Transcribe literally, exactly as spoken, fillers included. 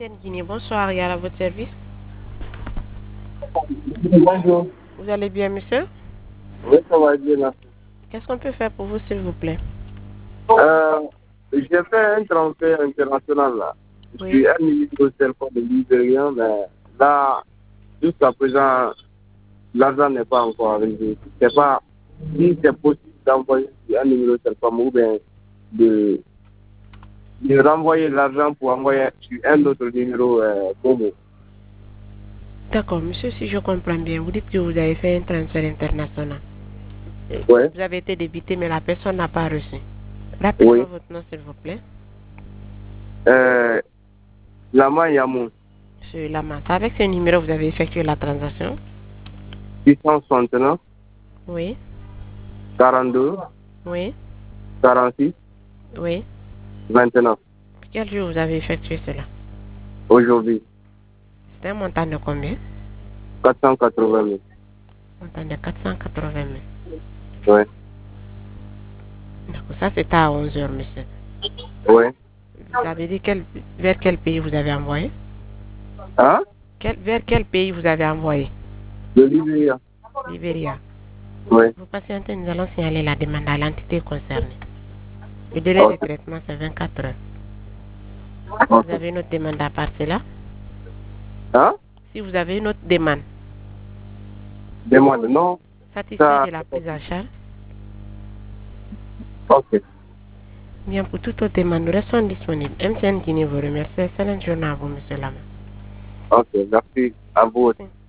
Guinée, bonsoir, il y a à votre service. Bonjour. Vous allez bien, monsieur? Oui, ça va bien, merci. Qu'est-ce qu'on peut faire pour vous, s'il vous plaît? Euh, j'ai fait un transfert international là. Je Oui. suis un ministre de téléphone de Libérien, mais là, jusqu'à présent, l'argent n'est pas encore arrivé. Je ne sais pas si c'est possible d'envoyer un numéro de téléphone ou bien de, de renvoyer l'argent pour envoyer sur un autre numéro euh, Momo. D'accord, monsieur, si je comprends bien, vous dites que vous avez fait un transfert international. Euh, Oui, Vous avez été débité, mais la personne n'a pas reçu. Rappelez-moi oui. votre nom, s'il vous plaît. Euh, Lama Yamou, Monsieur Lama, c'est avec ce numéro que vous avez effectué la transaction? six cent soixante-neuf, Oui, quarante-deux, oui, quarante-six, oui. vingt-neuf. Quel jour vous avez effectué cela? Aujourd'hui, C'est un montant de combien? quatre cent quatre-vingt mille. Montant de quatre cent quatre-vingt mille. Oui, D'accord, ça c'était à onze heures, monsieur. oui. Vous avez dit quel, vers quel pays vous avez envoyé? Hein? Quel, vers quel pays vous avez envoyé? De Libéria. Libéria. Oui. Vous patientez, nous allons signaler la demande à l'entité concernée. Le délai de Ok. traitement, c'est vingt-quatre heures. Ok. Vous avez une autre demande à part cela? Hein? Si vous avez une autre demande, Demande, non. satisfait Ça, de la prise en charge, ok. bien pour toute autre demande, nous restons disponibles. M T N Guinée vous remercie. Excellente journée à vous, monsieur Lama. Ok, merci à vous. Merci.